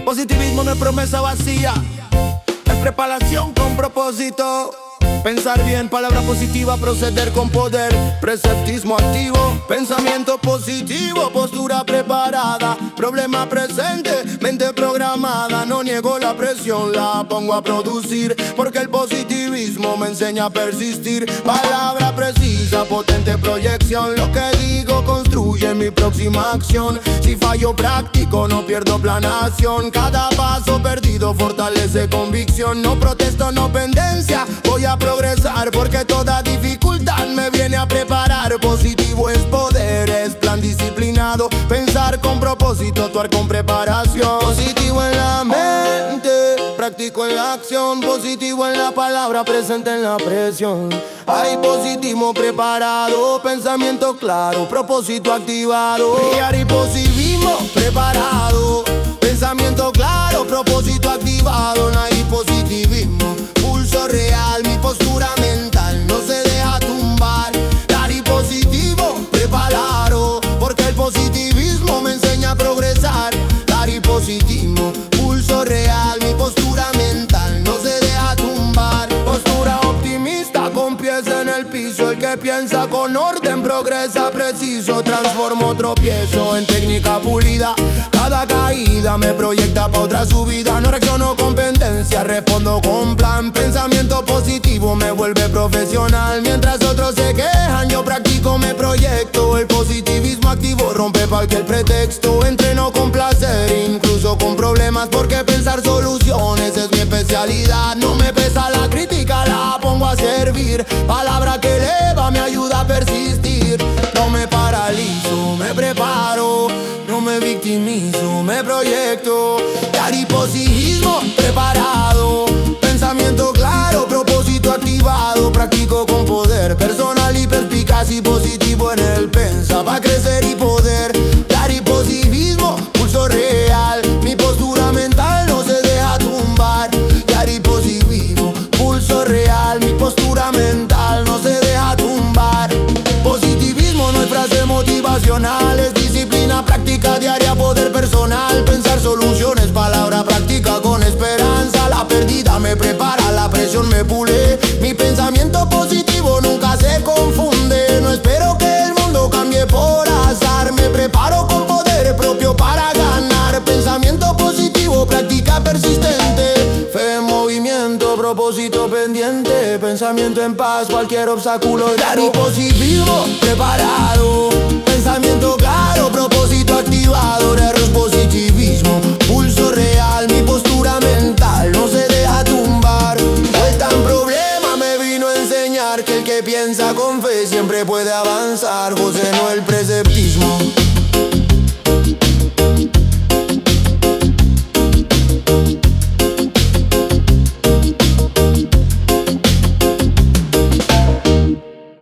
Positivismo no es promesa vacía, es preparación con propósito. Pensar bien, palabra positiva, proceder con poder. Preceptismo activo, pensamiento positivo, postura preparada. Problema presente, mente programada. No niego la presión, la pongo a producir, porque el positivismo me enseña a persistir. Palabra precisa, potente proyección. Lo que digo construye mi próxima acción. Si fallo práctico, no pierdo planación. Cada paso perdido fortalece convicción. No protesto, no pendencia, voy a progresar, porque toda dificultad me viene a preparar. Positivo es poder, es plan disciplinado. Pensar con propósito, actuar con preparación. Positivo en la mente, práctico en la acción. Positivo en la palabra, presente en la presión. Hay positivismo preparado, pensamiento claro, propósito activado. Hay positivismo preparado, pensamiento claro, propósito activado. No hay positivismo, pulso real, mi postura mental no se deja tumbar. Dar positivo preparado, porque el positivismo me enseña a progresar. Dar positivismo, pulso real, mi postura mental no se deja tumbar. Postura optimista con pies en el piso. El que piensa con orden progresa preciso. Transformo tropiezo en técnica pulida. Cada caída me proyecta pa' otra subida. No reacciono con pendencia, respondo con plan. Pensamiento positivo me vuelve profesional. Mientras otros se quejan, yo practico, me proyecto. El positivismo activo rompe cualquier pretexto. Entreno con placer, incluso con problemas, porque pensar soluciones es mi especialidad. No me pesa la crítica, la pongo a servir. Palabra que eleva, me ayuda a persistir. No me paralizo, me preparo. No me victimizo, me proyecto. Positivismo preparado, pensamiento claro, propósito activado. Practico con poder personal y perspicaz y positivo en el pensa pa' crecer y poder. Positivismo, pulso real, mi postura mental no se deja tumbar. Positivismo, pulso real, mi postura mental no se deja tumbar. Positivismo no es frase motivacional, es disciplina, práctica diaria, poder personal. Pensar soluciones, palabra práctica con esperanza. La pérdida me prepara, la presión me pule. Mi pensamiento positivo nunca se confunde. No espero que el mundo cambie por azar. Me preparo con poder propio para ganar. Pensamiento positivo, práctica persistente. Fe en movimiento, propósito pendiente. Pensamiento en paz, cualquier obstáculo. Positivismo preparado, pensamiento claro, propósito activado. Positivismo, pulso real, mi postura mental no se deja tumbar. El tan problema me vino a enseñar que el que piensa con fe siempre puede avanzar. José no el preceptismo.